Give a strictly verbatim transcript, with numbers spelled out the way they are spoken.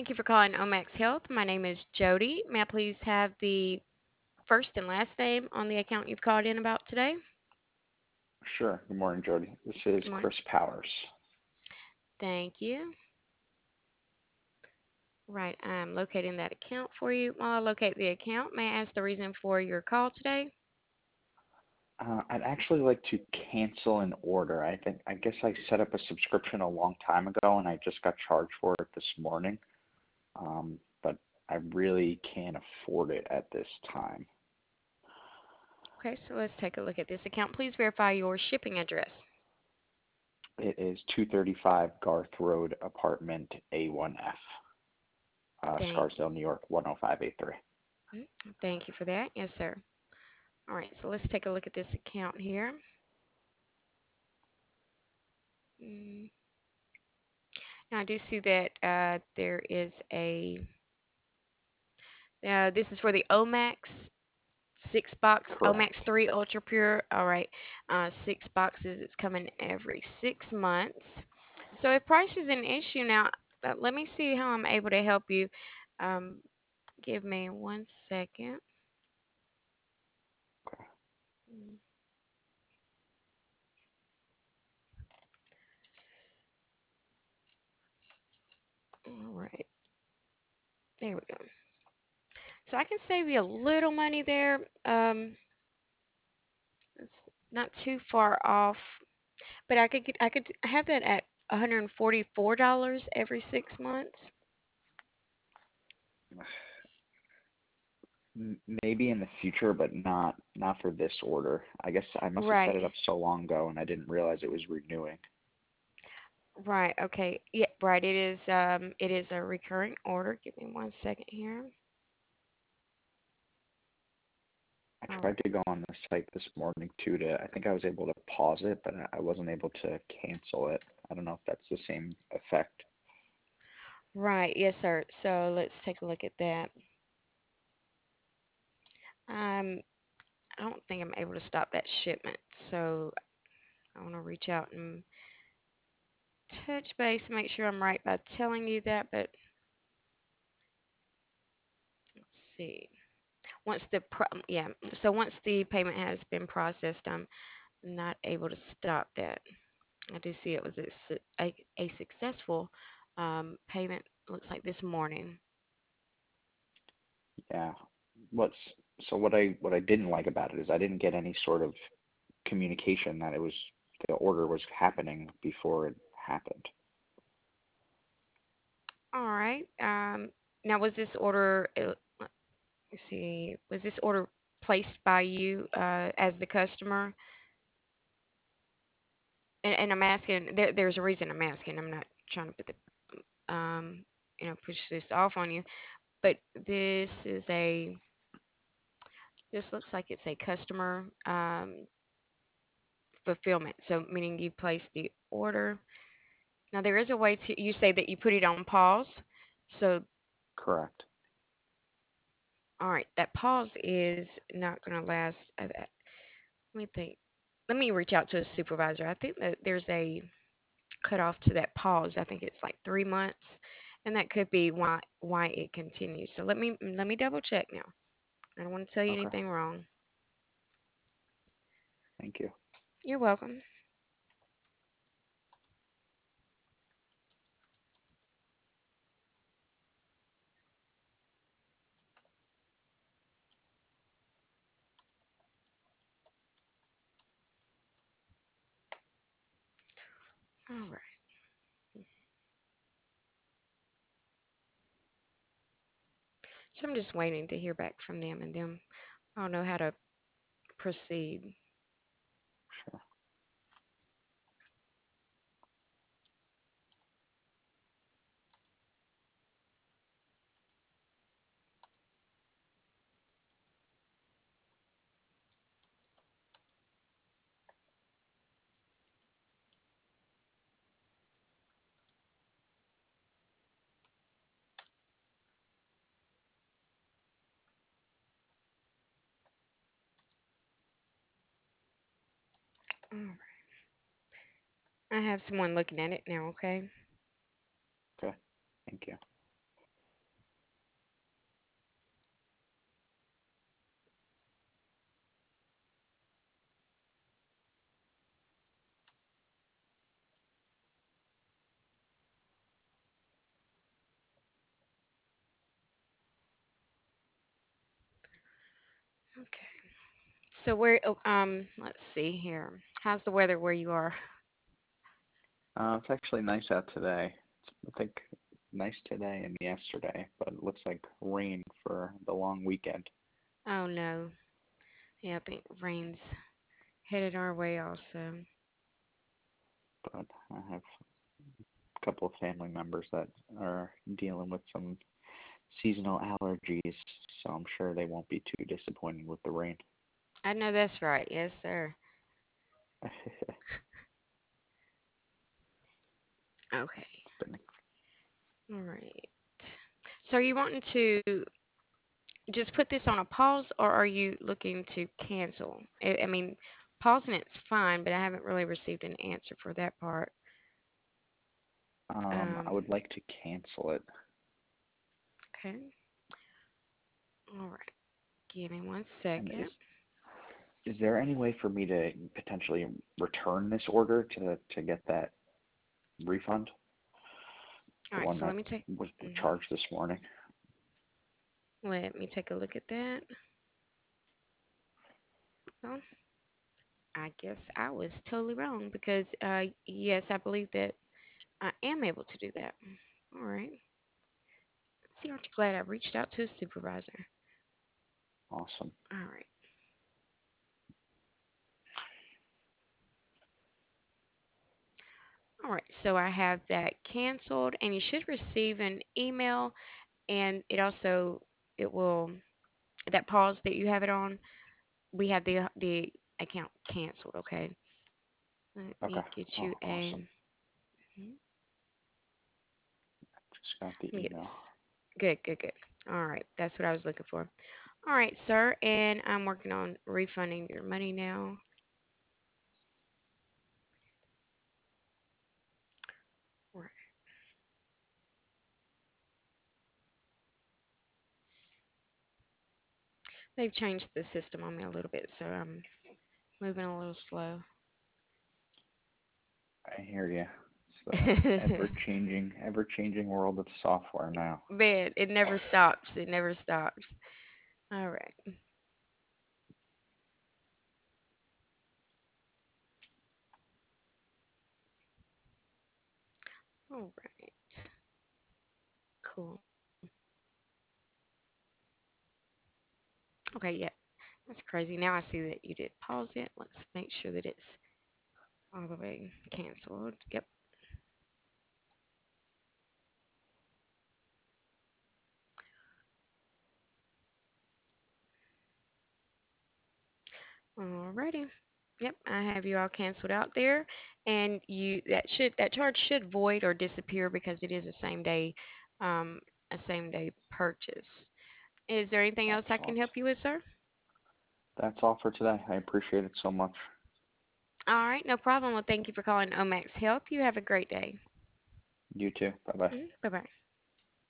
Thank you for calling Omax Health. My name is Jody. May I please have the first and last name on the account you've called in about today? Sure. Good morning, Jody. This is Good morning. Chris Powers. Thank you. Right, I'm locating that account for you. While I locate the account, may I ask the reason for your call today? Uh, I'd actually like to cancel an order. I think I guess I set up a subscription a long time ago, and I just got charged for it this morning. Um, but I really can't afford it at this time. Okay, so let's take a look at this account. Please verify your shipping address. It is two thirty-five Garth Road, apartment A one F, uh, Thank Scarsdale, New York, one oh five eight three. you. Thank you for that. Yes, sir. All right, so let's take a look at this account here. Mm, Now I do see that uh, there is a. Uh, this is for the Omax six box Correct. Omax three Ultra Pure. All right, uh, six boxes. It's coming every six months. So if price is an issue now, uh, let me see how I'm able to help you. Um, give me one second. Okay. Mm, All right, there we go. So I can save you a little money there. Um, it's not too far off, but I could get, I could have that at one hundred forty-four dollars every six months. M- Maybe in the future, but not not for this order. I guess I must have set it Right. up so long ago, and I didn't realize it was renewing. Right. Okay. Yeah, right. It is um it is a recurring order. Give me one second here. I All tried right. to go on the site this morning too to, I think I was able to pause it, but I wasn't able to cancel it. I don't know if that's the same effect. Right. Yes, sir. So let's take a look at that. Um, I don't think I'm able to stop that shipment. So I want to reach out and touch base, make sure I'm right by telling you that, but let's see. Once the pro yeah, so once the payment has been processed, I'm not able to stop that. I do see it was a, su- a, a successful um, payment, looks like this morning. Yeah. What's so what I what I didn't like about it is I didn't get any sort of communication that it was the order was happening before it happened. All right. Um, now, was this order, uh, let me see, was this order placed by you uh, as the customer? And, and I'm asking, there, there's a reason I'm asking. I'm not trying to put the, um, you know, push this off on you, but this is a, this looks like it's a customer um, fulfillment. So, meaning you placed the order. Now, there is a way to, you say that you put it on pause. So, Correct. all right, that pause is not going to last. uh, uh, Let me think. Let me reach out to a supervisor. I think that there's a cutoff to that pause. I think it's like three months, and that could be why why it continues. So let me let me double check now. I don't want to tell you Okay. anything wrong. Thank you. You're welcome. All right. So I'm just waiting to hear back from them, and then I'll know how to proceed. Sure. All right. I have someone looking at it now. Okay. Okay. Thank you. Okay. So where? Oh, um, let's see here. How's the weather where you are? Uh, it's actually nice out today. It's, I think nice today and yesterday, but it looks like rain for the long weekend. Oh no. Yeah, I think rain's headed our way also. But I have a couple of family members that are dealing with some seasonal allergies, so I'm sure they won't be too disappointed with the rain. I know that's right. Yes, sir. Okay. Been- All right. So are you wanting to just put this on a pause, or are you looking to cancel? I, I mean, pausing it's fine, but I haven't really received an answer for that part. um, I Um, would like to cancel it. okay. All right. Give me one And second. is is there any way for me to potentially return this order to to get that refund, All the right. one So let that me take. was Mhm. charged this morning? Let me take a look at that. Well, I guess I was totally wrong because, uh, yes, I believe that I am able to do that. All right. See, aren't you glad I reached out to a supervisor? Awesome. All right. All right. So I have that canceled, and you should receive an email, and it also it will that pause that you have it on. We have the the account canceled. Okay. Let Okay. me get Oh, you a. awesome. Mhm. Just got the Let me get email. this. Good, good, good. All right. That's what I was looking for. All right, sir. And I'm working on refunding your money now. All right. They've changed the system on me a little bit, so I'm moving a little slow. I hear you. It's the ever changing, ever changing world of software now. Man, it never stops. It never stops. All right. All right. Cool. Okay, yeah. That's crazy. Now I see that you did pause it. Let's make sure that it's all the way canceled. Yep. Alrighty. Yep, I have you all canceled out there, and you that should that charge should void or disappear because it is a same day, um, a same day purchase. Is there anything else I can Excellent. help you with, sir? That's all for today. I appreciate it so much. All right, no problem. Well, thank you for calling Omax Health. You have a great day. You too. Bye bye. Bye bye.